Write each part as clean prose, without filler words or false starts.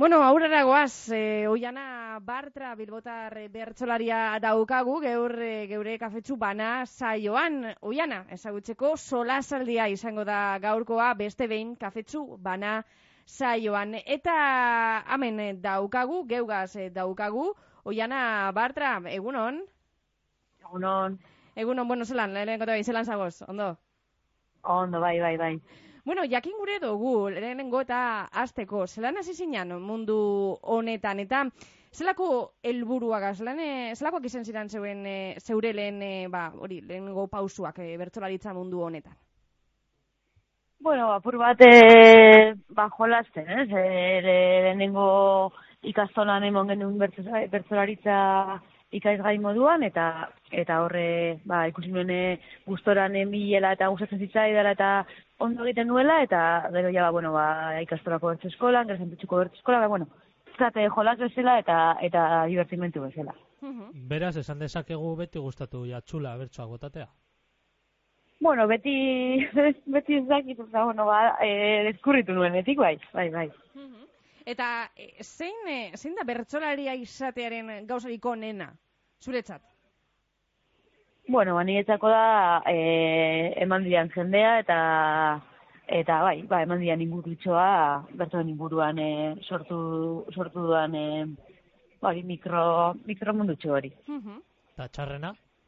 Bueno, aurrera goaz, Oiana Bartra bilbotar bertsolaria daukagu, geure kafetxu bana saioan. Oiana, ezagutzeko solasaldia izango da gaurkoa, beste behin kafetxu bana saioan. Eta hemen daukagu, geugaz daukagu, Oiana Bartra, egunon? Egunon. Egunon, bueno, zelan zagoz, ondo? Ondo, bai. Bueno, jakin gure dugu, lehenengo eta hasteko, zelan hasi zinan mundu honetan, eta zelako helburuagaz, zelakoak izan ziren zeure lehenengo pausuak bertsolaritza mundu honetan? Bueno, apur bat jolasten, ez? Lehenengo ikastolan emon genuen bertsolaritza ikaisgai moduan, eta horre, ikusi nuen gustoran bilela eta gustatzen zitzaidala eta ondo egiten nuela, eta gero ikastolako bertso eskolan, gero zenpetxuko bertso eskolan, jolas bezala eta divertimentu bezala. Beraz, esan dezakegu beti gustatu jatxula bertsoak botatea? Bueno, beti ez dakit, deskurritu nuen, etik bai. Eta zein da bertsolaria izatearen gauzarik onena, zuretzat? Bueno, niretzako da eman dian jendea eta eman dian ingurutxoa bertoen inguruan sortu duan mikromundutxo hori. Eta txarrena?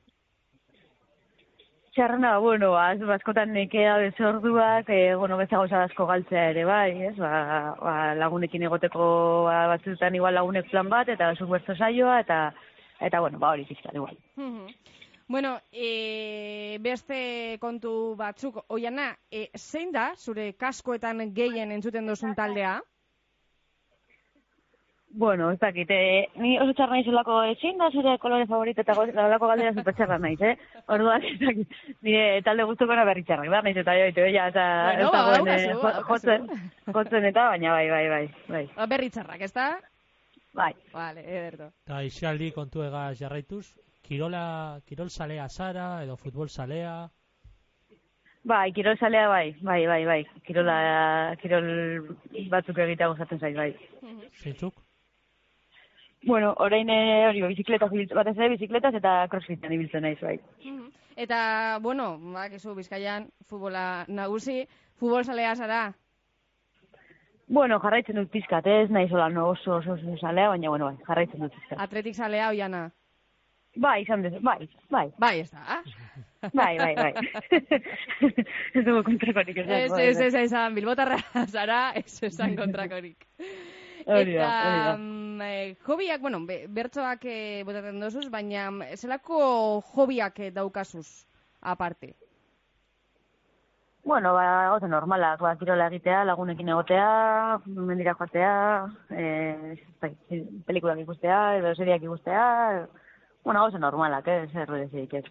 Txarrena, askotan nekea bezorduak, bezagoza asko galtzea ere bai, ez? Lagunekin egoteko batzutan igual lagunek plan bat, eta zuk bertso saioa, eta hori pizkan igual. Bueno, beste kontu batzuk, Oiana, zein da zure kaskoetan gehien entzuten duzun taldea? Bueno, ez dakit, ni oso txarra naizelako zein da zure kolore favorito eta galako galdera super txarra naiz, Orduan, ez dakit, nire talde guztukona berri txarrak, da, naiz eta joitu, jotzen eta, baina bai. Berri txarrak, ez da? Bai. Vale, ederto. Eta isialdi kontu egaz jarraituz, kirol salea zara edo futbol salea? Bai, kirol salea bai. Kirol batzuk egitea gozatzen zaiz, bai. Zeintzuk? Bueno, orain hori batez ere bizikletaz eta crossfitean ibiltzen naiz, bai. Eta, bueno, bakizu Bizkaian futbola nagusi, futbol salea zara? Bueno, jarraitzen dut pizkat, ez naiz oso salea, baina, jarraitzen dut pizkat. Atletik salea, Oiana? Bai, izan dezu, bai. Bai, ez da? Bai. Ez dugu kontrakorik. Ez esan, bilbotarra zara, ez esan kontrakorik. Eta hobiak, bertsoak botatzen dozuz, baina zelako hobiak daukazuz aparte? Bueno, gauza normalak, kirola egitea, lagunekin egotea, mendira joatea, pelikulak ikustea, edo seriak ikustea, gauza normalak, zer berezirik ez.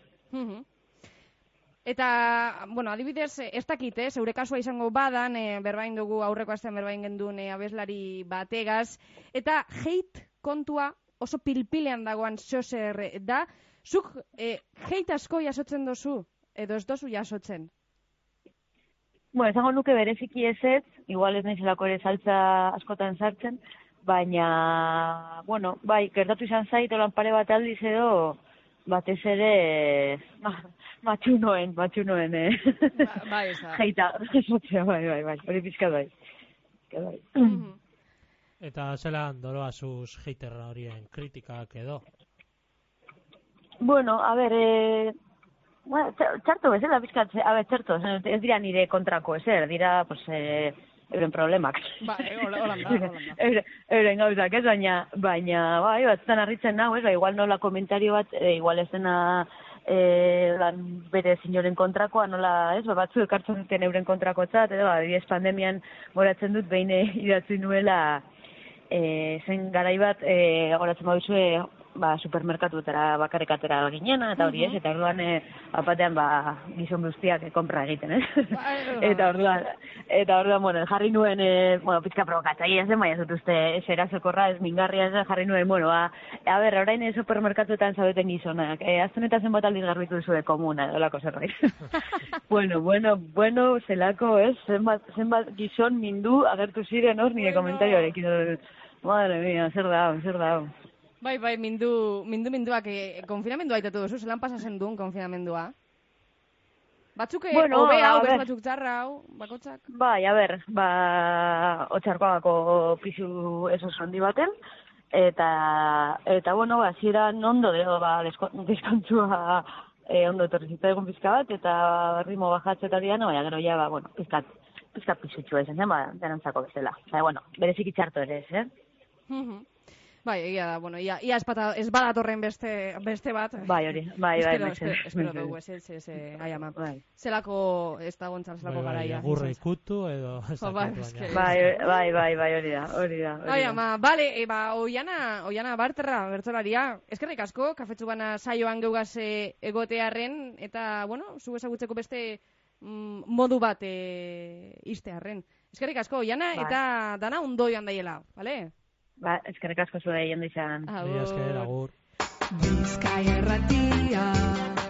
Eta, adibidez, ez dakit, zeure kasua izango badan, berbain dugu, aurreko astean berbain gendun abeslari bategaz, eta hate kontua oso pilpilean dagoan zozer da, zuk hate asko jasotzen dozu, edo ez dozu jasotzen? Bueno, esango nuke bereziki ez, igual ez naizelako ere saltza askotan sartzen, baina, bai, gertatu izan zait, olan pare bat aldiz edo, batez ere, matxunoen, bai, jeita, bai, hori pizkat bai. Eta zelan doroa zuz heiterra horien kritikak edo? Bueno, a ber, txarto bezala pizkat, txarto, ez dira nire kontrako ezer, dira, euren problemak. Holanda. Euren gauzak, ez, baina, batzutan harritzen nahu, ez, igual nola komentario bat, igual ez dena bere sinoren kontrakoa, nola, ez, batzu ekartzen duten euren kontrakotzat, edo, adibidez pandemian goratzen dut, behin idatzi nuela, zen garai bat, goratzen baduzue, supermerkatuetara bakarrekatera ginena, eta hori ez, eta orduan apatean gizon guztiak kontra egiten, ez? Eta orduan, jarri nuen, pizka provokatzaia zen, baina zut uste zerazokorra, ez mingarria ez, jarri nuen, orain supermerkatuetan zaudeten gizonak, azten eta zenbat aldiz garbitu zuen komuna, edolako zerbait. Bueno, zelako, ez, zenbat gizon mindu agertu ziren hor nire komentarioarekin. Madre mia, zer da. Bai, minduak, konfinamendua aitatu duzu, zelan pasasen duen konfinamendua? Batzuk hobe hau, beste batzuk txarra hau, bakotxak? Bai, a ber, Otxarkoagako pisu eso handi baten, eta bueno, hasieran ondo deo, diskontzua ondo etorri zitzaigun pizka bat, eta ritmo bajatzetaria, baina gero ja, bueno, pizkat pisutxua izan zen, denantzako bezala. Eta, bueno, berezik itxarto ere ez, Bai, egia da, bueno, ia ez badatorren beste bat. Bai, hori, bai. Espero dugu, ai ama. Zelako, ez da gontzal, zelako garaia. Agurre ikutu edo... Bai, hori da. Ai ama, bale, Oiana Bartra, bertzolaria, eskerrik asko, kafetxu bana saioan geugaz egotearren, eta, bueno, zu ezagutzeko beste modu bat iztearren. Eskerrik asko, Oiana, eta dana ondo joan daiela, bale? Eskerrik asko zure egin dizan. Agur. Bizkaia Irratia.